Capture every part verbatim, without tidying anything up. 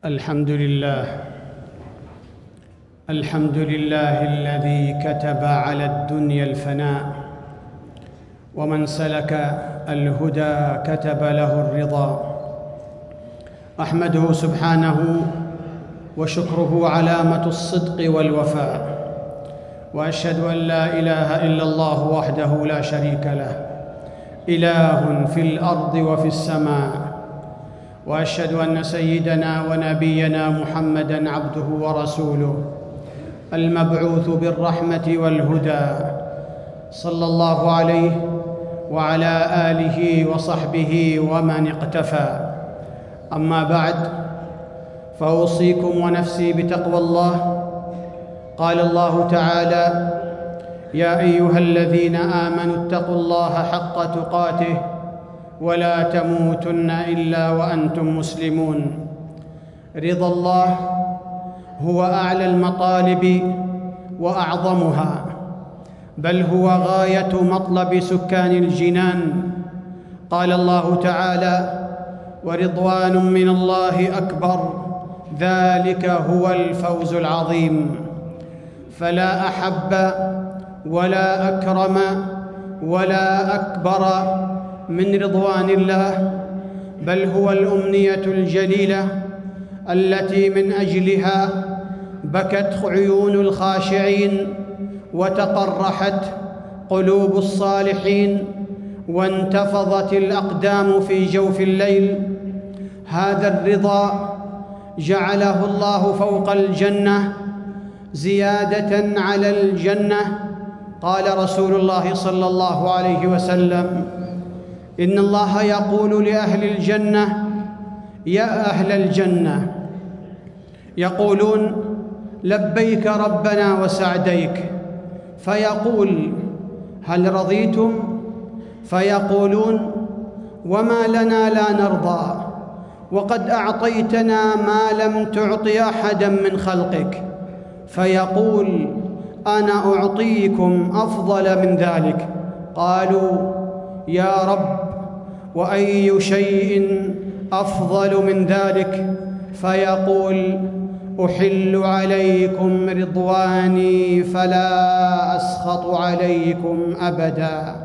الحمد لله الحمد لله الذي كتب على الدنيا الفناء، ومن سلك الهدى كتب له الرضا. أحمده سبحانه وشكره علامة الصدق والوفاء، وأشهد أن لا إله إلا الله وحده لا شريك له، إله في الأرض وفي السماء. وأشهد أن سيدنا ونبينا محمدًا عبده ورسوله المبعوث بالرحمة والهدى، صلى الله عليه وعلى آله وصحبه ومن اقتفى. أما بعد، فأوصيكم ونفسي بتقوى الله. قال الله تعالى: يا أيها الذين آمنوا اتقوا الله حق تقاته ولا تموتن إلا وأنتم مسلمون. رضا الله هو أعلى المطالب وأعظمها، بل هو غاية مطلب سكان الجنان. قال الله تعالى: ورضوان من الله أكبر، ذلك هو الفوز العظيم. فلا أحب ولا أكرم ولا أكبر من رضوان الله، بل هو الأمنية الجليلة التي من أجلها بكت عيون الخاشعين وتقرحت قلوب الصالحين وانتفضت الأقدام في جوف الليل. هذا الرضا جعله الله فوق الجنة زيادة على الجنة. قال رسول الله صلى الله عليه وسلم: إن الله يقول لأهل الجنة: يا أهل الجنة، يقولون: لبيك ربنا وسعديك. فيقول: هل رضيتم؟ فيقولون: وما لنا لا نرضى، وقد أعطيتنا ما لم تعط أحدا من خلقك. فيقول: أنا أعطيكم أفضل من ذلك. قالوا: يا رب، وأي شيء أفضل من ذلك؟ فيقول: أحل عليكم رضواني فلا أسخط عليكم أبدا.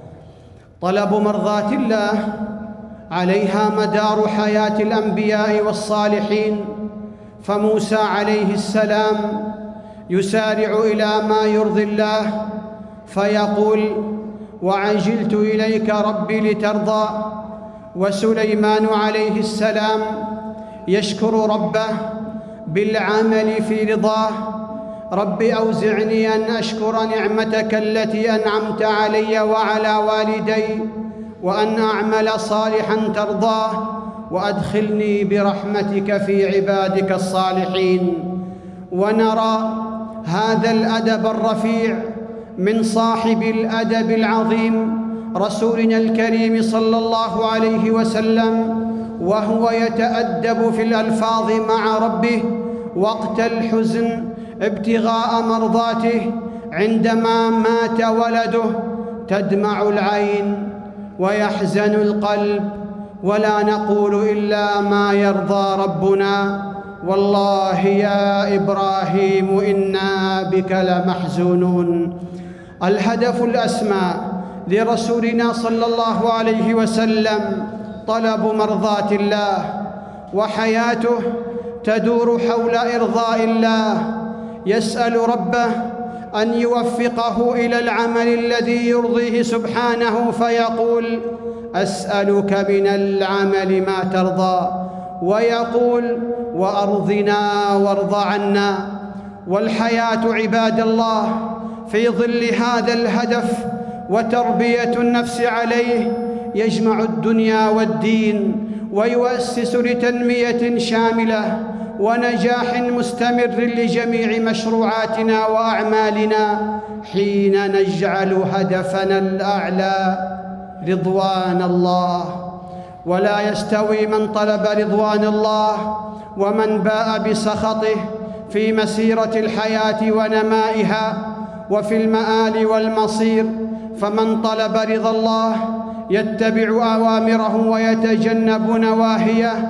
طلب مرضاة الله عليها مدار حياة الأنبياء والصالحين، فموسى عليه السلام يسارع إلى ما يرضي الله، فيقول: وعجلت إليك ربي لترضى. وسليمان عليه السلام يشكر ربه بالعمل في رضاه: رب أوزعني أن أشكر نعمتك التي أنعمت علي وعلى والدي، وأن أعمل صالحاً ترضاه، وأدخلني برحمتك في عبادك الصالحين. ونرى هذا الأدب الرفيع من صاحب الأدب العظيم رسولنا الكريم صلى الله عليه وسلم، وهو يتأدب في الألفاظ مع ربه وقت الحزن ابتغاء مرضاته. عندما مات ولده تدمع العين ويحزن القلب، ولا نقول إلا ما يرضى ربنا: والله يا إبراهيم إنا بك لمحزونون. الهدف الأسمى لرسولنا صلى الله عليه وسلم طلب مرضاة الله، وحياته تدور حول إرضاء الله. يسأل ربه أن يوفقه إلى العمل الذي يرضيه سبحانه، فيقول: أسألك من العمل ما ترضى، ويقول: وأرضنا وارض عنا. والحياة عباد الله في ظل هذا الهدف وتربية النفس عليه يجمع الدنيا والدين، ويؤسس لتنمية شاملة ونجاح مستمر لجميع مشروعاتنا وأعمالنا، حين نجعل هدفنا الأعلى رضوان الله. ولا يستوي من طلب رضوان الله ومن باء بسخطه في مسيرة الحياة ونمائها وفي المآل والمصير. فمن طلب رضا الله يتبع أوامره ويتجنب نواهيه،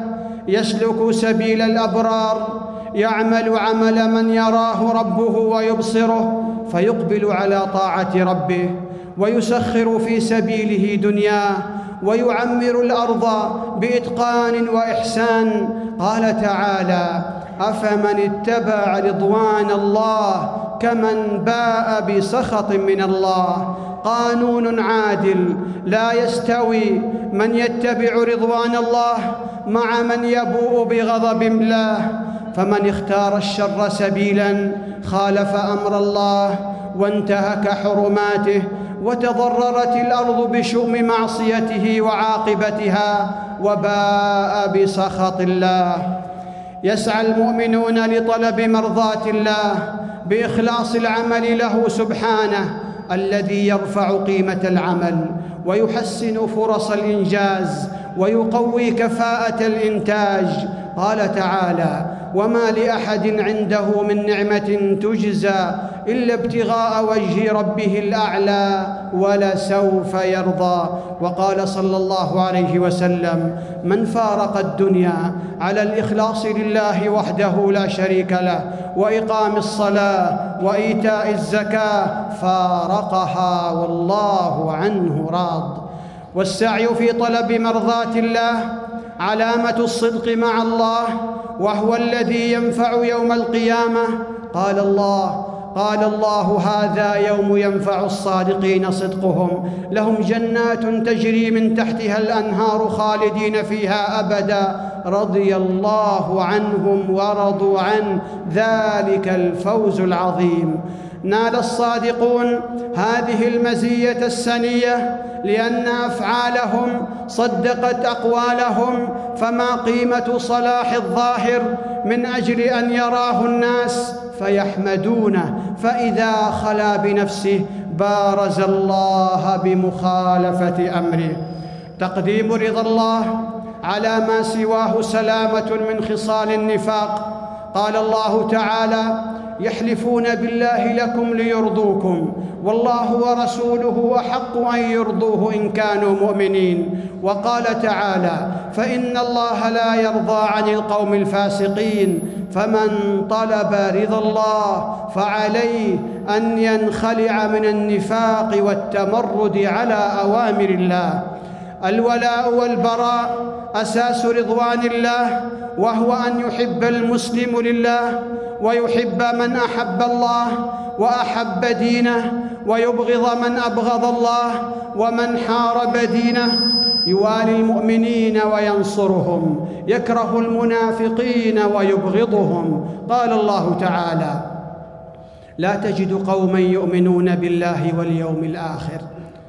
يسلك سبيل الأبرار، يعمل عمل من يراه ربه ويبصره فيقبل على طاعة ربه، ويسخر في سبيله دنياه، ويعمر الأرض بإتقان وإحسان. قال تعالى: أفمن اتبع رضوان الله كمن باء بسخط من الله. قانون عادل، لا يستوي من يتبع رضوان الله مع من يبوء بغضب الله. فمن اختار الشر سبيلاً خالف أمر الله وانتهك حرماته، وتضررت الأرض بشؤم معصيته وعاقبتها، وباء بسخط الله. يسعى المؤمنون لطلب مرضاة الله بإخلاص العمل له سبحانه، الذي يرفع قيمة العمل ويحسن فرص الإنجاز ويقوي كفاءة الإنتاج. قال تعالى: وما لأحد عنده من نعمة تجزى إلا ابتغاء وجه ربه الأعلى ولسوف يرضى. وقال صلى الله عليه وسلم: من فارق الدنيا على الإخلاص لله وحده لا شريك له وإقام الصلاة وإيتاء الزكاة فارقها والله عنه راض. والسعي في طلب مرضاة الله علامة الصدق مع الله، وهو الذي ينفع يوم القيامة. قال الله قال الله: هذا يوم ينفع الصادقين صدقهم، لهم جنات تجري من تحتها الأنهار خالدين فيها أبدا، رضي الله عنهم ورضوا عنه، ذلك الفوز العظيم. نال الصادقون هذه المزية السنية لأن أفعالهم صدقت أقوالهم. فما قيمة صلاح الظاهر من أجل أن يراه الناس فيحمدونه، فإذا خلا بنفسه بارز الله بمخالفة أمره. تقديم رضا الله على ما سواه سلامة من خصال النفاق. قال الله تعالى: يحلفون بالله لكم ليرضوكم والله ورسوله أحق أن يرضوه إن كانوا مؤمنين. وقال تعالى: فإن الله لا يرضى عن القوم الفاسقين. فمن طلب رضا الله فعليه أن ينخلع من النفاق والتمرد على أوامر الله. الولاء والبراء أساس رضوان الله، وهو أن يحب المسلم لله ويحب من أحب الله وأحب دينه، ويبغض من أبغض الله ومن حارب دينه. يوالي المؤمنين وينصرهم، يكره المنافقين ويبغضهم. قال الله تعالى: لا تجد قوما يؤمنون بالله واليوم الآخر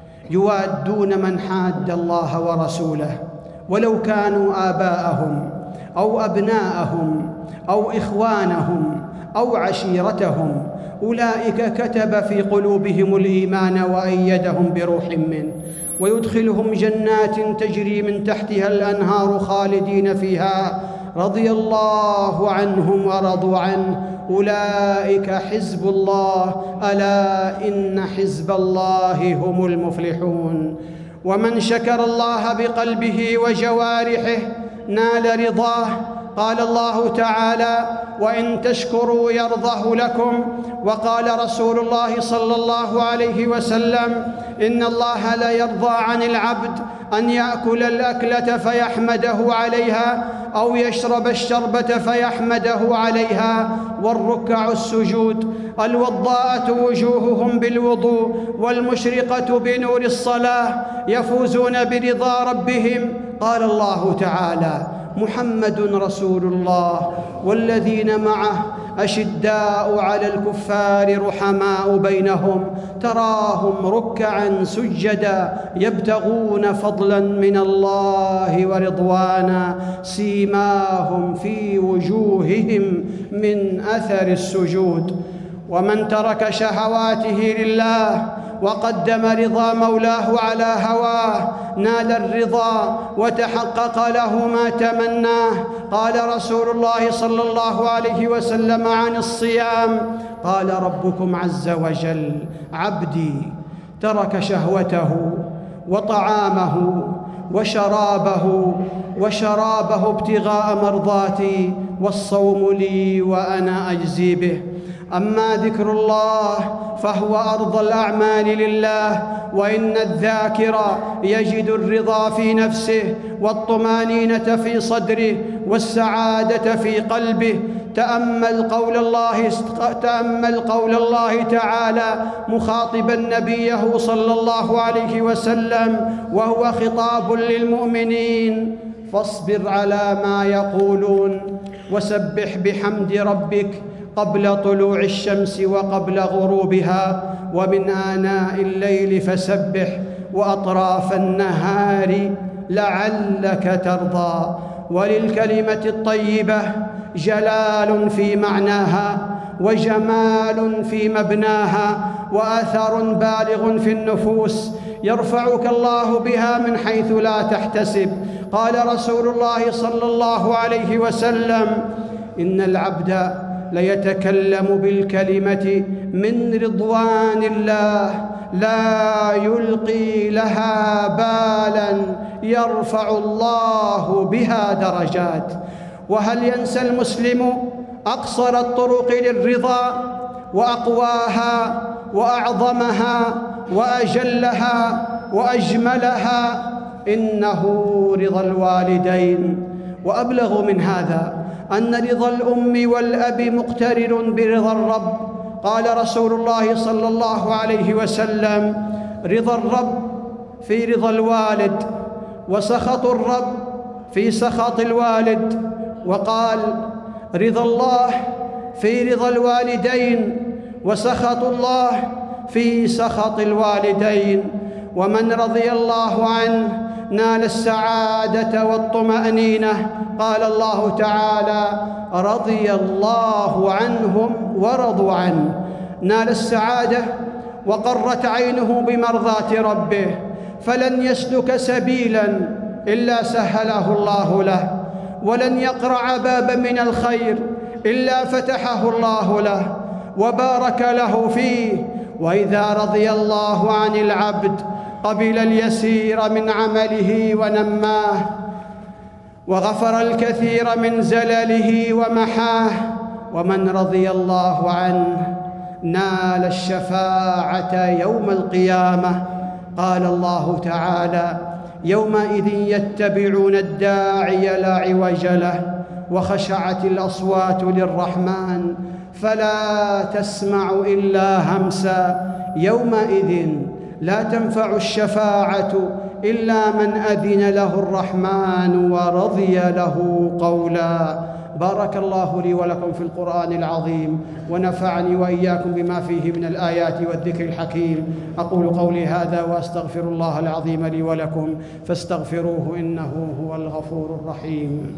يوادون من حاد الله ورسوله ولو كانوا آباءهم أو أبناءهم أو إخوانهم أو عشيرتهم، أولئك كتب في قلوبهم الإيمان وأيدهم بروح منه، ويدخلهم جنات تجري من تحتها الأنهار خالدين فيها، رضي الله عنهم ورضوا عنه، أولئك حزب الله، ألا إن حزب الله هم المفلحون. ومن شكر الله بقلبه وجوارحه نال رضاه. قال الله تعالى: وإن تشكروا يرضه لكم. وقال رسول الله صلى الله عليه وسلم: إن الله لا يرضى عن العبد أن يأكل الأكلة فيحمده عليها أو يشرب الشربة فيحمده عليها، والركع السجود. الوضاءة وجوههم بالوضوء والمشرقة بنور الصلاة يفوزون برضا ربهم. قال الله تعالى: محمد رسول الله والذين معه أشداء على الكفار رحماء بينهم، تراهم ركعا سجدا يبتغون فضلا من الله ورضوانا، سيماهم في وجوههم من أثر السجود. ومن ترك شهواته لله وقدم رضا مولاه على هواه نال الرضا وتحقق له ما تمناه. قال رسول الله صلى الله عليه وسلم عن الصيام: قال ربكم عز وجل: عبدي ترك شهوته وطعامه وشرابه وشرابه ابتغاء مرضاتي، والصوم لي وأنا أجزي به. أما ذكر الله فهو أرض الأعمال لله، وإن الذاكر يجد الرضا في نفسه والطمانينة في صدره والسعادة في قلبه. تأمل قول الله تأمل قول الله تعالى مخاطبا نبيه صلى الله عليه وسلم وهو خطاب للمؤمنين: فاصبر على ما يقولون وسبح بحمد ربك قبل طلوع الشمس وقبل غروبها، ومن آناء الليل فسبح وأطراف النهار لعلك ترضى. وللكلمة الطيبة جلال في معناها وجمال في مبناها وأثر بالغ في النفوس، يرفعك الله بها من حيث لا تحتسب. قال رسول الله صلى الله عليه وسلم: إن العبد ليتكلم بالكلمة من رضوان الله لا يلقي لها بالا يرفع الله بها درجات. وهل ينسى المسلم أقصر الطرق للرضا وأقواها وأعظمها وأجلها وأجملها؟ إنه رضا الوالدين. وأبلغ من هذا أن رضا الأم والأب مقترن برضا الرب. قال رسول الله صلى الله عليه وسلم: رضا الرب في رضا الوالد، وسخط الرب في سخط الوالد. وقال: رضا الله في رضا الوالدين، وسخط الله في سخط الوالدين. ومن رضي الله عنه نال السعادة والطمأنينة. قال الله تعالى: رضي الله عنهم ورضوا عنه. نال السعادة وقرت عينه بمرضاة ربه، فلن يسلك سبيلا إلا سهله الله له، ولن يقرع بابا من الخير إلا فتحه الله له وبارك له فيه. وإذا رضي الله عن العبد قبل اليسير من عمله ونماه، وغفر الكثير من زلله ومحاه. ومن رضي الله عنه نال الشفاعة يوم القيامة. قال الله تعالى: يومئذ يتبعون الداعي لا عوج له، وخشعت الأصوات للرحمن فلا تسمع إلا همسا. يومئذ لا تنفع الشفاعة إلا من أذن له الرحمن ورضي له قولا. بارك الله لي ولكم في القرآن العظيم، ونفعني وإياكم بما فيه من الآيات والذكر الحكيم. أقول قولي هذا وأستغفر الله العظيم لي ولكم، فاستغفروه إنه هو الغفور الرحيم.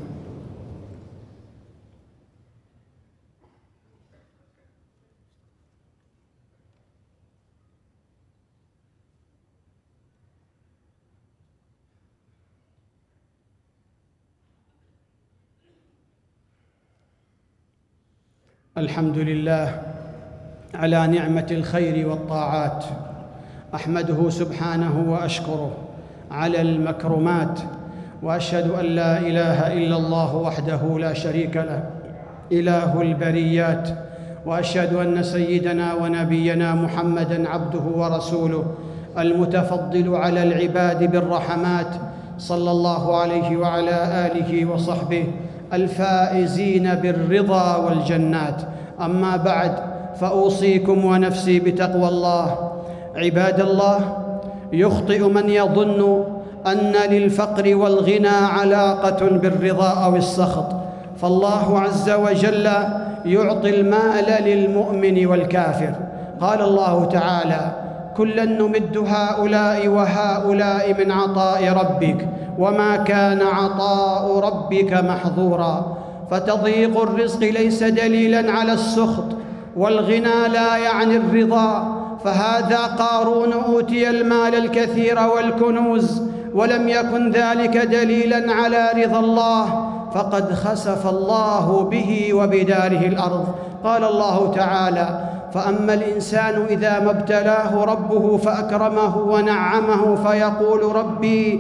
الحمد لله على نعمة الخير والطاعات، أحمده سبحانه وأشكره على المكرمات، وأشهد أن لا إله إلا الله وحده لا شريك له إله البريات، وأشهد أن سيدنا ونبينا محمدًا عبده ورسوله المتفضل على العباد بالرحمات، صلى الله عليه وعلى آله وصحبه الفائزين بالرضا والجنات. أما بعد، فأوصيكم ونفسي بتقوى الله. عباد الله، يخطئ من يظن أن للفقر والغنى علاقة بالرضا أو السخط، فالله عز وجل يعطي المال للمؤمن والكافر. قال الله تعالى: كلا نمد هؤلاء وهؤلاء من عطاء ربك وما كان عطاء ربك محظورا. فتضييق الرزق ليس دليلا على السخط، والغنى لا يعني الرضا، فهذا قارون أوتي المال الكثير والكنوز ولم يكن ذلك دليلا على رضا الله، فقد خسف الله به وبداره الأرض. قال الله تعالى: فأما الإنسان إذا ما ابتلاه ربه فأكرمه ونعمه فيقول ربي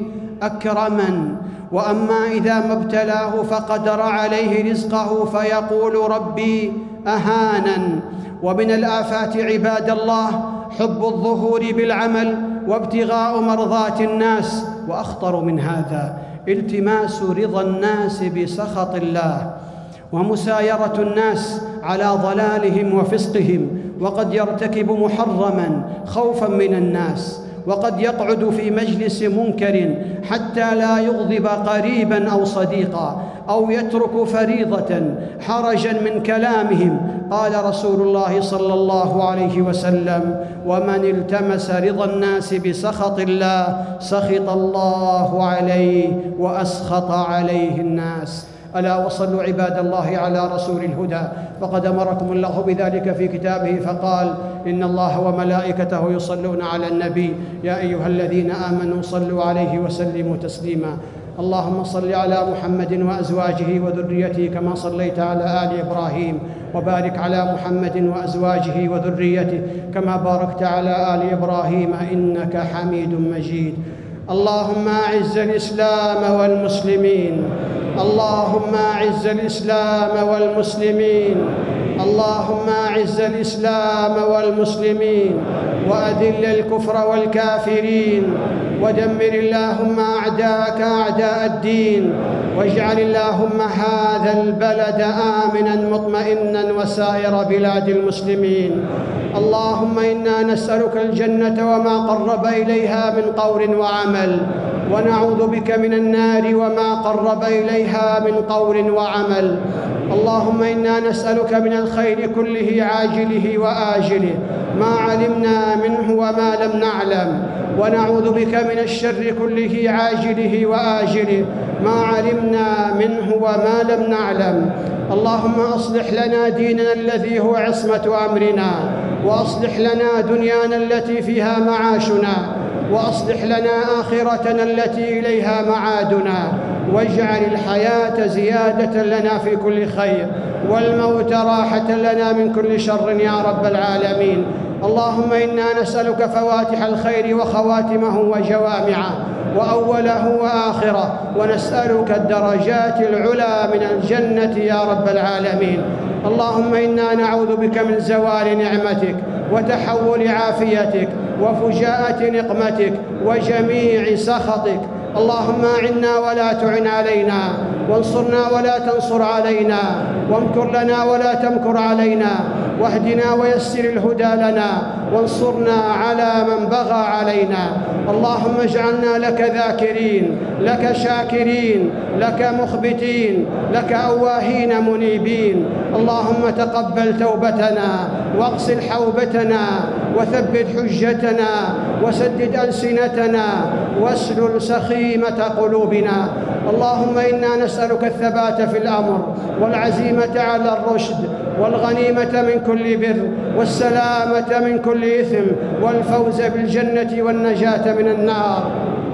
أكرمن، وأما إذا ما ابتلاه فقدر عليه رزقه فيقول ربي أهانن. ومن الآفات عباد الله حب الظهور بالعمل وابتغاء مرضات الناس، وأخطر من هذا التماس رضا الناس بسخط الله، ومسايرة الناس على ضلالهم وفسقهم، وقد يرتكب محرماً خوفاً من الناس، وقد يقعد في مجلس منكر حتى لا يغضب قريباً أو صديقاً، أو يترك فريضة حرجاً من كلامهم. قال رسول الله صلى الله عليه وسلم: ومن التمس رضا الناس بسخط الله سخط الله عليه وأسخط عليه الناس. ألا وصلوا عباد الله على رسول الهدى، فقد أمركم الله بذلك في كتابه فقال: إن الله وملائكته يصلون على النبي يا أيها الذين آمنوا صلوا عليه وسلموا تسليما. اللهم صل على محمد وأزواجه وذريته كما صليت على آل إبراهيم، وبارك على محمد وأزواجه وذريته كما باركت على آل إبراهيم إنك حميد مجيد. اللهم أعز الإسلام والمسلمين، اللهم أعز الإسلام والمسلمين، اللهم أعز الإسلام والمسلمين، وأذل الكفر والكافرين، ودمر اللهم أعداءك أعداء الدين، واجعل اللهم هذا البلد آمناً مطمئناً وسائر بلاد المسلمين. اللهم إنا نسألك الجنة وما قرب إليها من قول وعمل، ونعوذ بك من النار وما قرب إليها من قول وعمل. اللهم إنا نسألك من الخير كله عاجله وآجله ما علمنا منه وما لم نعلم، ونعوذ بك من الشر كله عاجله وآجله ما علمنا منه وما لم نعلم. اللهم أصلح لنا ديننا الذي هو عصمة أمرنا، وأصلح لنا دنيانا التي فيها معاشنا، وأصلح لنا آخرتنا التي إليها معادنا، واجعل الحياة زيادة لنا في كل خير، والموت راحة لنا من كل شر يا رب العالمين. اللهم إنا نسألك فواتح الخير وخواتمه وجوامعه وأوله وآخره، ونسألك الدرجات العلى من الجنة يا رب العالمين. اللهم إنا نعوذ بك من زوال نعمتك وتحول عافيتك وفجاءة نقمتك وجميع سخطك. اللهم أعنا ولا تعن علينا، وانصرنا ولا تنصر علينا، وامكر لنا ولا تمكر علينا، واهدنا ويسر الهدى لنا، وانصرنا على من بغى علينا. اللهم اجعلنا لك ذاكرين، لك شاكرين، لك مخبتين، لك أواهين منيبين. اللهم تقبل توبتنا، واغسل حوبتنا، وثبت حجتنا، وسدد ألسنتنا، واسلل سخيمة قلوبنا. اللهم إنا نسألك الثبات في الأمر، والعزيمة على الرشد، والغنيمة من كل بر، والسلامة من كل إثم، والفوز بالجنة والنجاة من النار.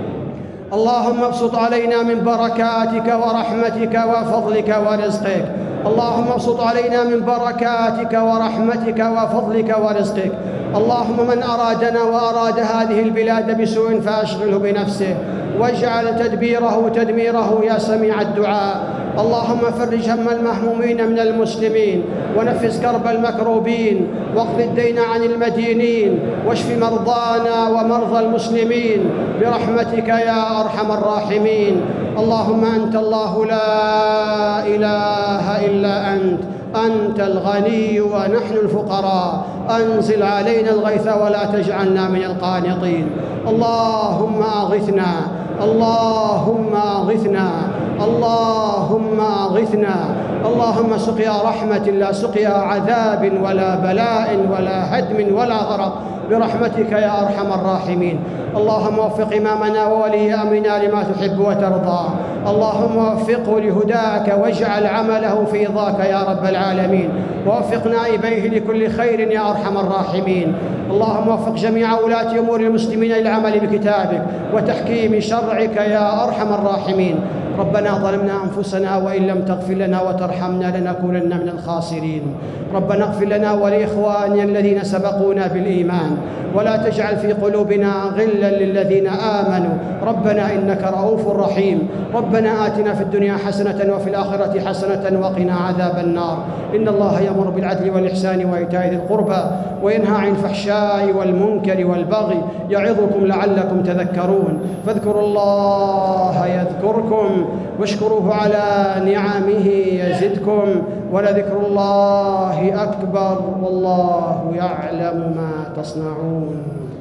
اللهم ابسط علينا من بركاتك ورحمتك وفضلك ورزقك. اللهم ابسط علينا من بركاتك ورحمتك وفضلك ورزقك. اللهم من أرادنا وأراد هذه البلاد بسوء فأشغله بنفسه، واجعل تدبيره تدميره يا سميع الدعاء. اللهم فرج هم المهمومين من المسلمين، ونفس كرب المكروبين، واقض الدين عن المدينين، واشف مرضانا ومرضى المسلمين برحمتك يا أرحم الراحمين. اللهم أنت الله لا إله إلا أنت، أنت الغني ونحن الفقراء. أنزل علينا الغيث ولا تجعلنا من القانطين. اللهم أغثنا، اللهم أغثنا، اللهم أغثنا. اللهم سقيا رحمة لا سقيا عذاب ولا بلاء ولا هدم ولا غرق برحمتك يا أرحم الراحمين. اللهم وفق إمامنا وولي أمرنا لما تحب وترضى. اللهم وفقه لهداك، واجعل عمله في رضاك يا رب العالمين. ووفق نائبيه لكل خير يا أرحم الراحمين. اللهم وفق جميع ولاة أمور المسلمين للعمل بكتابك وتحكيم شرعك يا أرحم الراحمين. ربنا ظلمنا أنفسنا وإن لم تغفر لنا وترحمنا لنكونن من الخاسرين. ربنا اغفر لنا ولإخواننا الذين سبقونا بالإيمان، ولا تجعل في قلوبنا غلا للذين آمنوا ربنا إنك رؤوف رحيم. ربنا آتنا في الدنيا حسنة وفي الآخرة حسنة وقنا عذاب النار. إن الله يأمر بالعدل والإحسان وإيتاء ذي القربى وينهى عن الفحشاء والمنكر والبغي يعظكم لعلكم تذكرون. فاذكروا الله يذكركم واشكروه على نعمه يزدكم ولذكر الله أكبر والله يعلم ما تصنعون.